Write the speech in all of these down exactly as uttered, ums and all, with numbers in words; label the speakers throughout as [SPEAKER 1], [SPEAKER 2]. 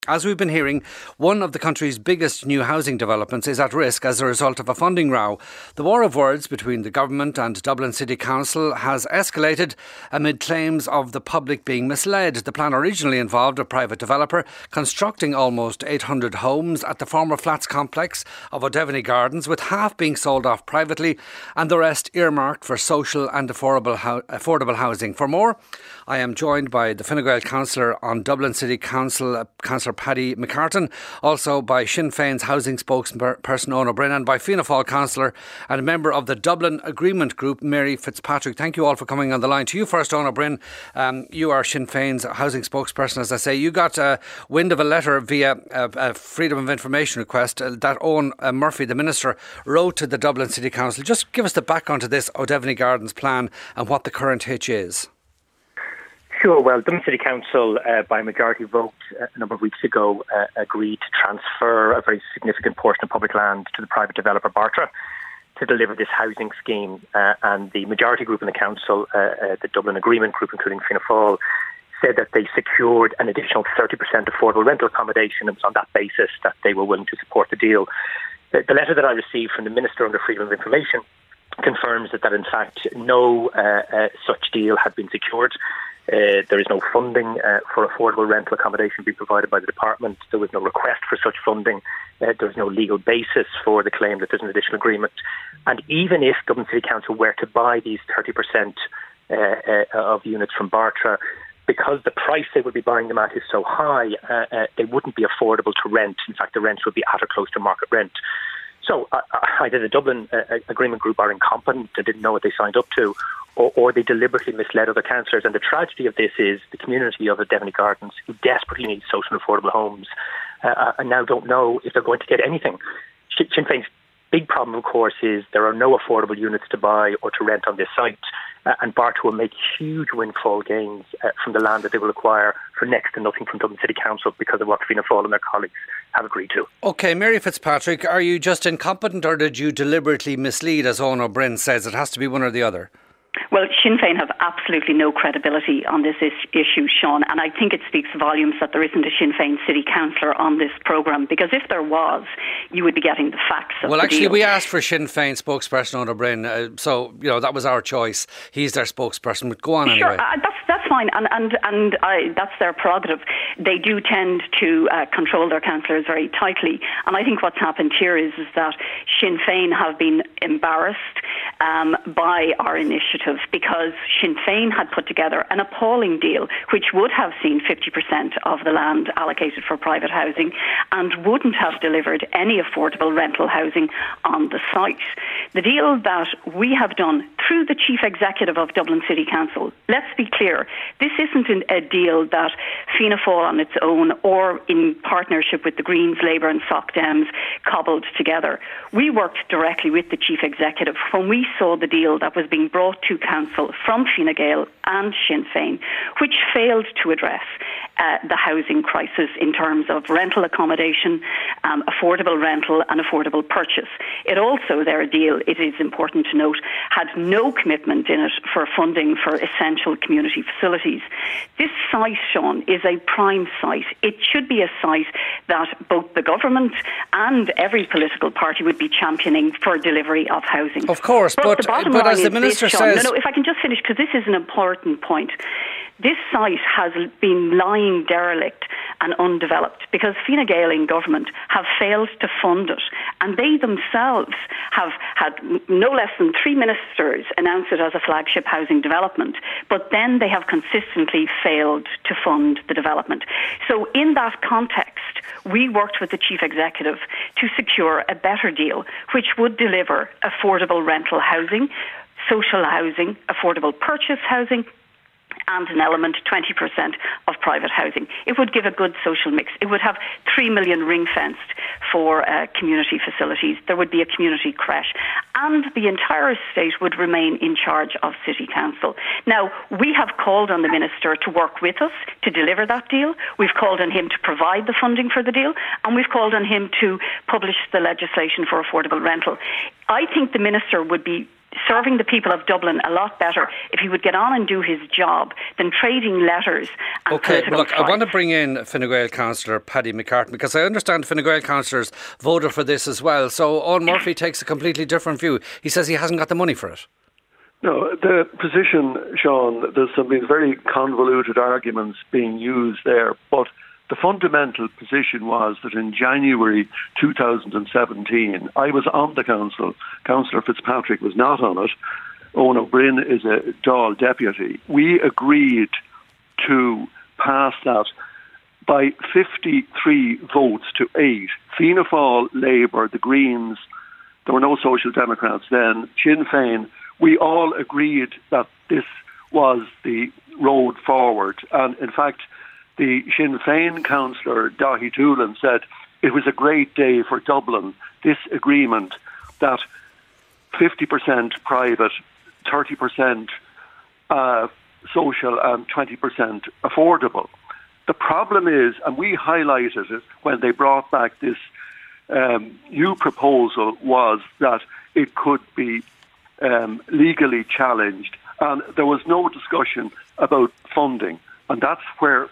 [SPEAKER 1] As we've been hearing, one of the country's biggest new housing developments is at risk as a result of a funding row. The war of words between the government and Dublin City Council has escalated amid claims of the public being misled. The plan originally involved a private developer constructing almost eight hundred homes at the former flats complex of O'Devany Gardens, with half being sold off privately and the rest earmarked for social and affordable, ho- affordable housing. For more, I am joined by the Fine Gael councillor on Dublin City Council, uh, Councillor Paddy McCartan, also by Sinn Féin's housing spokesperson Eoin Ó Broin, and by Fianna Fáil councillor and a member of the Dublin Agreement Group, Mary Fitzpatrick. Thank you all for coming on the line. To you first, Eoin Ó Broin. Um, you are Sinn Féin's housing spokesperson, as I say. You got uh, wind of a letter via a, a Freedom of Information request uh, that Owen uh, Murphy, the Minister, wrote to the Dublin City Council. Just give us the background to this O'Devany Gardens plan and what the current hitch is.
[SPEAKER 2] Sure. Well, Dublin City Council, uh, by majority vote uh, a number of weeks ago, uh, agreed to transfer a very significant portion of public land to the private developer Bartra to deliver this housing scheme. Uh, and the majority group in the council, uh, uh, the Dublin Agreement Group, including Fianna Fáil, said that they secured an additional thirty percent affordable rental accommodation, and it was on that basis that they were willing to support the deal. The, the letter that I received from the Minister under Freedom of Information confirms that, that in fact, no uh, uh, such deal had been secured. Uh, there is no funding uh, for affordable rental accommodation being provided by the department. There was no request for such funding. Uh, there was no legal basis for the claim that there's an additional agreement. And even if Dublin City Council were to buy these thirty percent uh, uh, of units from Bartra, because the price they would be buying them at is so high, uh, uh, they wouldn't be affordable to rent. In fact, the rents would be at or close to market rent. So uh, either the Dublin uh, Agreement Group are incompetent, they didn't know what they signed up to, or, or they deliberately misled other councillors. And the tragedy of this is the community of O'Devany Gardens, who desperately need social and affordable homes, uh, and now don't know if they're going to get anything. Sinn Féin's big problem, of course, is there are no affordable units to buy or to rent on this site, uh, and Bartra will make huge windfall gains uh, from the land that they will acquire for next to nothing from Dublin City Council because of what Fianna Fáil and their colleagues have agreed to.
[SPEAKER 1] OK, Mary Fitzpatrick, are you just incompetent or did you deliberately mislead, as Eoin Ó Broin says? It has to be one or the other.
[SPEAKER 3] Well, Sinn Féin have absolutely no credibility on this is- issue, Sean, and I think it speaks volumes that there isn't a Sinn Féin city councillor on this programme, because if there was, you would be getting the facts of
[SPEAKER 1] Well,
[SPEAKER 3] the
[SPEAKER 1] actually,
[SPEAKER 3] deal.
[SPEAKER 1] we asked for Sinn Féin spokesperson Eoin Ó Broin, uh, so, you know, that was our choice. He's their spokesperson, but go on
[SPEAKER 3] Sure,
[SPEAKER 1] anyway.
[SPEAKER 3] uh, that's, that's fine, and, and, and I, that's their prerogative. They do tend to uh, control their councillors very tightly, and I think what's happened here is, is that Sinn Féin have been embarrassed um, by our initiative, because Sinn Féin had put together an appalling deal which would have seen fifty percent of the land allocated for private housing and wouldn't have delivered any affordable rental housing on the site. The deal that we have done through the Chief Executive of Dublin City Council, let's be clear, this isn't a deal that Fianna Fáil on its own or in partnership with the Greens, Labour and Soc Dems cobbled together. We worked directly with the Chief Executive when we saw the deal that was being brought to Council from Fine Gael and Sinn Féin, which failed to address uh, the housing crisis in terms of rental accommodation, um, affordable rental and affordable purchase. It also, their deal, it is important to note, had no commitment in it for funding for essential community facilities. This site, Sean, is a prime site. It should be a site that both the government and every political party would be championing for delivery of housing.
[SPEAKER 1] Of course, but,
[SPEAKER 3] but,
[SPEAKER 1] but as the Minister
[SPEAKER 3] this, Sean,
[SPEAKER 1] says...
[SPEAKER 3] No, no, if I can just finish, because this is an important point. This site has been lying derelict and undeveloped because Fine Gael in government have failed to fund it, and they themselves have had no less than three ministers announce it as a flagship housing development, but then they have consistently failed to fund the development. So in that context, we worked with the Chief Executive to secure a better deal which would deliver affordable rental housing, social housing, affordable purchase housing, and an element, twenty percent of private housing. It would give a good social mix. It would have three million ring-fenced for uh, community facilities. There would be a community creche. And the entire estate would remain in charge of City Council. Now, we have called on the Minister to work with us to deliver that deal. We've called on him to provide the funding for the deal. And we've called on him to publish the legislation for affordable rental. I think the Minister would be serving the people of Dublin a lot better if he would get on and do his job than trading letters and
[SPEAKER 1] Okay,
[SPEAKER 3] political
[SPEAKER 1] look,
[SPEAKER 3] strikes.
[SPEAKER 1] I want to bring in Fine Gael councillor Paddy McCartan, because I understand Fine Gael councillors voted for this as well. So Owen Murphy takes a completely different view. He says he hasn't got the money for it.
[SPEAKER 4] No, the position, Sean, there's some very convoluted arguments being used there, but the fundamental position was that in January two thousand seventeen, I was on the council. Councillor Fitzpatrick was not on it. Owen O'Brien is a Dáil deputy. We agreed to pass that by fifty-three votes to eight. Fianna Fáil, Labour, the Greens, there were no Social Democrats then, Sinn Féin, we all agreed that this was the road forward. And in fact, the Sinn Féin councillor, Dahi Doolan, said it was a great day for Dublin, this agreement that fifty percent private, thirty percent uh, social and twenty percent affordable. The problem is, and we highlighted it when they brought back this um, new proposal, was that it could be um, legally challenged, and there was no discussion about funding, and that's where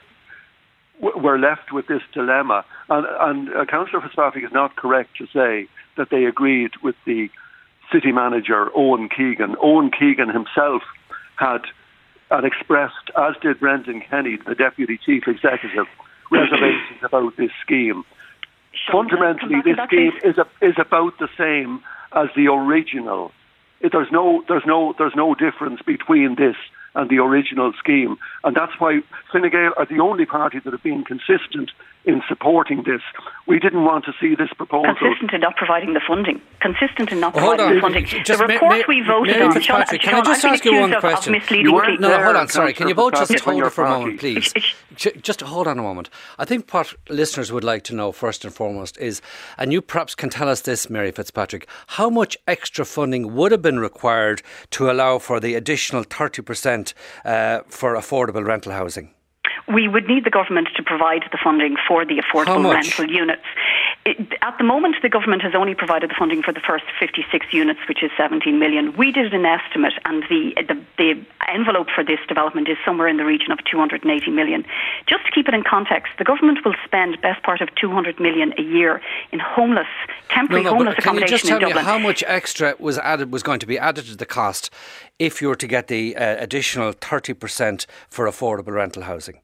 [SPEAKER 4] we're left with this dilemma. And, and uh, Councillor Fitzpatrick is not correct to say that they agreed with the city manager, Owen Keegan. Owen Keegan himself had and expressed, as did Brendan Kenny, the Deputy Chief Executive, reservations about this scheme.
[SPEAKER 3] Sean,
[SPEAKER 4] Fundamentally, this scheme is, a, is about the same as the original. It, there's no, there's no, there's no difference between this and the original scheme, and that's why Fine Gael are the only party that have been consistent in supporting this. We didn't want to see this proposal
[SPEAKER 3] consistent in not providing the funding. Consistent in not
[SPEAKER 1] oh,
[SPEAKER 3] providing the funding.
[SPEAKER 1] Just
[SPEAKER 3] the report
[SPEAKER 1] may,
[SPEAKER 3] we voted
[SPEAKER 1] Mary
[SPEAKER 3] on. Sean,
[SPEAKER 1] Can
[SPEAKER 3] Sean,
[SPEAKER 1] I just
[SPEAKER 3] I've
[SPEAKER 1] ask
[SPEAKER 3] been
[SPEAKER 1] you one
[SPEAKER 3] accused of,
[SPEAKER 1] question?
[SPEAKER 3] of misleading
[SPEAKER 4] You weren't
[SPEAKER 3] people.
[SPEAKER 1] No,
[SPEAKER 4] there,
[SPEAKER 1] hold on, sorry. Can you both just
[SPEAKER 4] Fitzpatrick,
[SPEAKER 1] hold it for a
[SPEAKER 4] party.
[SPEAKER 1] moment, please? Just hold on a moment. I think what listeners would like to know first and foremost is, and you perhaps can tell us this, Mary Fitzpatrick, how much extra funding would have been required to allow for the additional thirty percent uh, for affordable rental housing?
[SPEAKER 3] We would need the government to provide the funding for the affordable rental units. It, at the moment, the government has only provided the funding for the first fifty-six units, which is seventeen million. We did an estimate, and the, the, the envelope for this development is somewhere in the region of two hundred eighty million. Just to keep it in context, the government will spend best part of two hundred million a year in homeless, temporary
[SPEAKER 1] no, no,
[SPEAKER 3] homeless
[SPEAKER 1] but can
[SPEAKER 3] accommodation
[SPEAKER 1] you just tell
[SPEAKER 3] in Dublin.
[SPEAKER 1] me how much extra was added, was going to be added to the cost if you were to get the uh, additional thirty percent for affordable rental housing?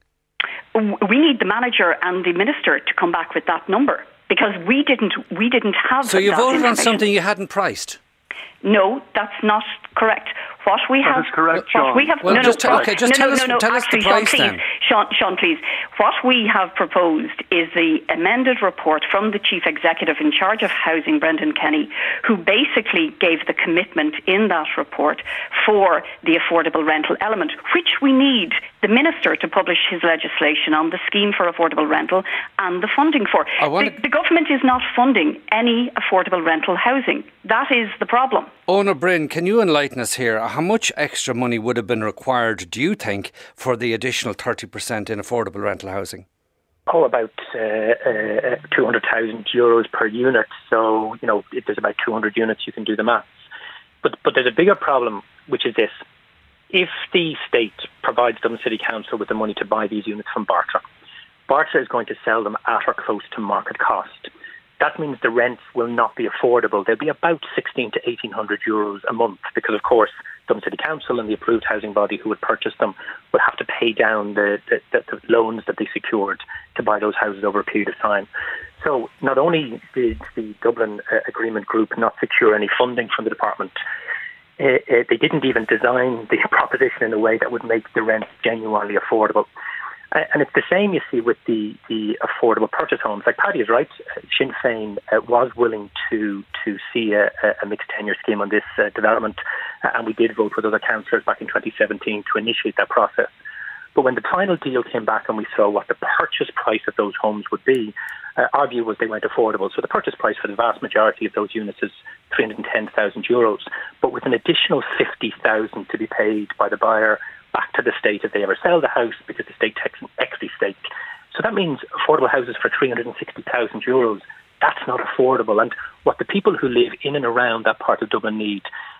[SPEAKER 3] We need the manager and the minister to come back with that number, because we didn't we didn't have
[SPEAKER 1] So you
[SPEAKER 3] that
[SPEAKER 1] voted on
[SPEAKER 3] information.
[SPEAKER 1] something you hadn't priced?
[SPEAKER 3] No, that's not correct. What we
[SPEAKER 4] That
[SPEAKER 3] have,
[SPEAKER 4] is correct,
[SPEAKER 3] what
[SPEAKER 4] Sean.
[SPEAKER 3] we have,
[SPEAKER 1] Well,
[SPEAKER 3] no,
[SPEAKER 1] just
[SPEAKER 3] no,
[SPEAKER 1] tell- okay, just
[SPEAKER 3] no,
[SPEAKER 1] tell
[SPEAKER 3] no,
[SPEAKER 1] us-
[SPEAKER 3] no, no,
[SPEAKER 1] tell us the
[SPEAKER 3] actually,
[SPEAKER 1] price
[SPEAKER 3] Sean,
[SPEAKER 1] then.
[SPEAKER 3] please, Sean, Sean, please. What we have proposed is the amended report from the chief executive in charge of housing, Brendan Kenny, who basically gave the commitment in that report for the affordable rental element, which we need the minister to publish his legislation on, the scheme for affordable rental and the funding for.
[SPEAKER 1] I wanna-
[SPEAKER 3] The, the government is not funding any affordable rental housing. That is the problem.
[SPEAKER 1] Owen O'Brien, can you enlighten us here? How much extra money would have been required, do you think, for the additional thirty percent in affordable rental housing?
[SPEAKER 2] Oh, about uh, uh, two hundred thousand euros per unit. So, you know, if there's about two hundred units, you can do the maths. But, but there's a bigger problem, which is this. If the state provides Dublin City Council with the money to buy these units from Bartra, Bartra is going to sell them at or close to market cost. That means the rents will not be affordable. They'll be about sixteen to eighteen hundred euros a month, because, of course, Dublin City Council and the approved housing body who would purchase them would have to pay down the, the, the, the loans that they secured to buy those houses over a period of time. So not only did the Dublin uh, Agreement Group not secure any funding from the department, uh, uh, they didn't even design the proposition in a way that would make the rent genuinely affordable. Uh, and it's the same, you see, with the, the affordable purchase homes. Like Paddy is right, uh, Sinn Féin uh, was willing to to see a, a mixed tenure scheme on this uh, development, uh, and we did vote with other councillors back in twenty seventeen to initiate that process. But when the final deal came back and we saw what the purchase price of those homes would be, uh, our view was they weren't affordable. So the purchase price for the vast majority of those units is three hundred ten thousand euros, but with an additional fifty thousand to be paid by the buyer back to the state if they ever sell the house, because the state takes an equity stake. So that means affordable houses for three hundred sixty thousand euros. That's not affordable. And what the people who live in and around that part of Dublin need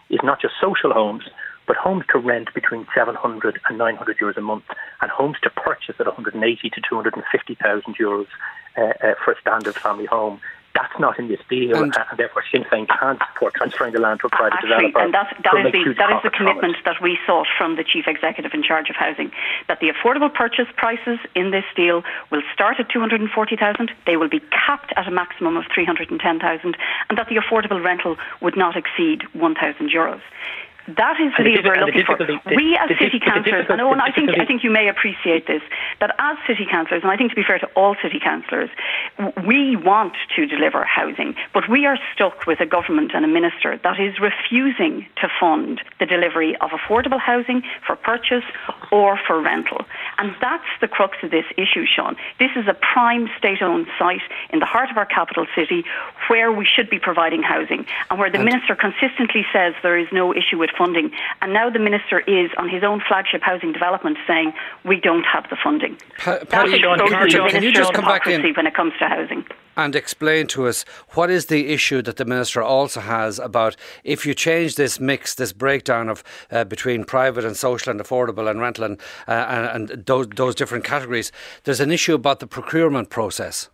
[SPEAKER 2] is not just social homes, but homes to rent between seven hundred and nine hundred euros a month, and homes to purchase at one hundred eighty to two hundred fifty thousand euros uh, uh, for a standard family home. That's not in this deal, and, and therefore Sinn Féin can't support transferring the land to a private
[SPEAKER 3] actually,
[SPEAKER 2] developer.
[SPEAKER 3] And that, that, is the, that is the commitment that we sought from the Chief Executive in charge of housing, that the affordable purchase prices in this deal will start at two hundred forty thousand, they will be capped at a maximum of three hundred ten thousand, and that the affordable rental would not exceed one thousand euros. That is the deal we're looking for. We as city councillors, and I think I think you may appreciate this, that as city councillors, and I think to be fair to all city councillors, we want to deliver housing, but we are stuck with a government and a minister that is refusing to fund the delivery of affordable housing for purchase or for rental. And that's the crux of this issue, Sean. This is a prime state-owned site in the heart of our capital city where we should be providing housing, and where the and minister consistently says there is no issue with funding, and now the minister is on his own flagship housing development saying we don't have the funding.
[SPEAKER 1] Pa- Paddy Carter, can you just come back in
[SPEAKER 3] when it comes to housing
[SPEAKER 1] and explain to us what is the issue that the minister also has about if you change this mix, this breakdown of uh, between private and social and affordable and rental and, uh, and, and those, those different categories, there's an issue about the procurement process.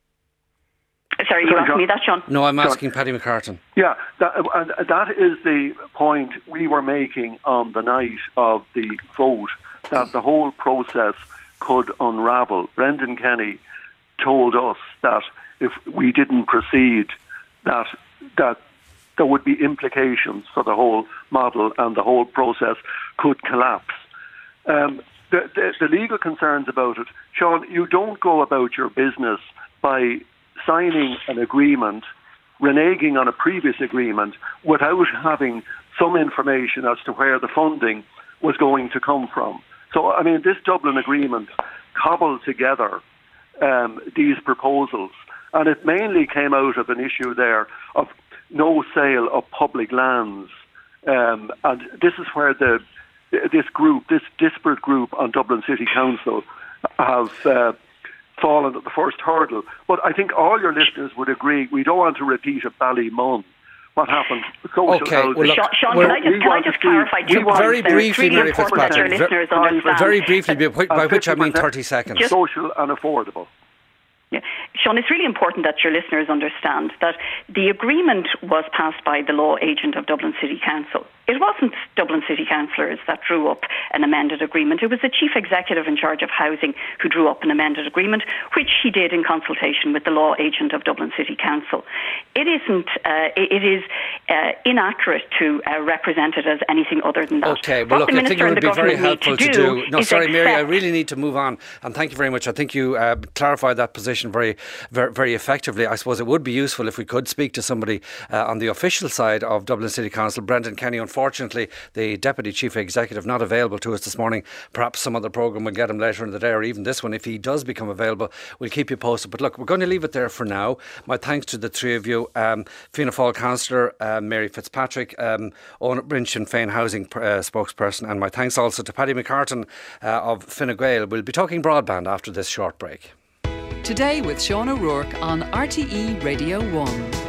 [SPEAKER 3] Sorry, you asking me that, Sean?
[SPEAKER 1] No, I'm asking Paddy McCartan.
[SPEAKER 4] Yeah, that, and that is the point we were making on the night of the vote, that the whole process could unravel. Brendan Kenny told us that if we didn't proceed, that that there would be implications for the whole model and the whole process could collapse. Um, the, the, the legal concerns about it, Sean, you don't go about your business by signing an agreement, reneging on a previous agreement without having some information as to where the funding was going to come from. So, I mean, this Dublin Agreement cobbled together um, these proposals, and it mainly came out of an issue there of no sale of public lands. Um, and this is where the this group, this disparate group on Dublin City Council have uh, fallen at the first hurdle. But I think all your listeners would agree we don't want to repeat a Ballymun. What happened? Social
[SPEAKER 1] okay,
[SPEAKER 4] housing.
[SPEAKER 1] Well, look,
[SPEAKER 3] Sean, Sean can I just, can I just clarify two points?
[SPEAKER 1] Very briefly, Mary Fitzpatrick.
[SPEAKER 3] Very,
[SPEAKER 1] very briefly, by, by which I mean thirty seconds.
[SPEAKER 3] Just,
[SPEAKER 4] social and affordable.
[SPEAKER 3] Yeah. Sean, it's really important that your listeners understand that the agreement was passed by the law agent of Dublin City Council. It wasn't Dublin City councillors that drew up an amended agreement. It was the Chief Executive in charge of housing who drew up an amended agreement, which he did in consultation with the law agent of Dublin City Council. It isn't, uh, it is uh, inaccurate to uh, represent it as anything other than that.
[SPEAKER 1] Okay, well,
[SPEAKER 3] what
[SPEAKER 1] look, I think it would be very helpful to, to do. No, sorry, Mary, I really need to move on. And thank you very much. I think you uh, clarified that position very, very, very effectively. I suppose it would be useful if we could speak to somebody uh, on the official side of Dublin City Council. Brendan Kenny, unfortunately, the Deputy Chief Executive, not available to us this morning. Perhaps some other programme will get him later in the day, or even this one, if he does become available, we'll keep you posted. But look, we're going to leave it there for now. My thanks to the three of you. Um, Fianna Fáil Councillor uh, Mary Fitzpatrick, um, Eoin Bryn Sinn Féin Housing uh, spokesperson, and my thanks also to Paddy McCartan uh, of Fine Gael. We'll be talking broadband after this short break.
[SPEAKER 5] Today with Sean O'Rourke on R T E Radio one.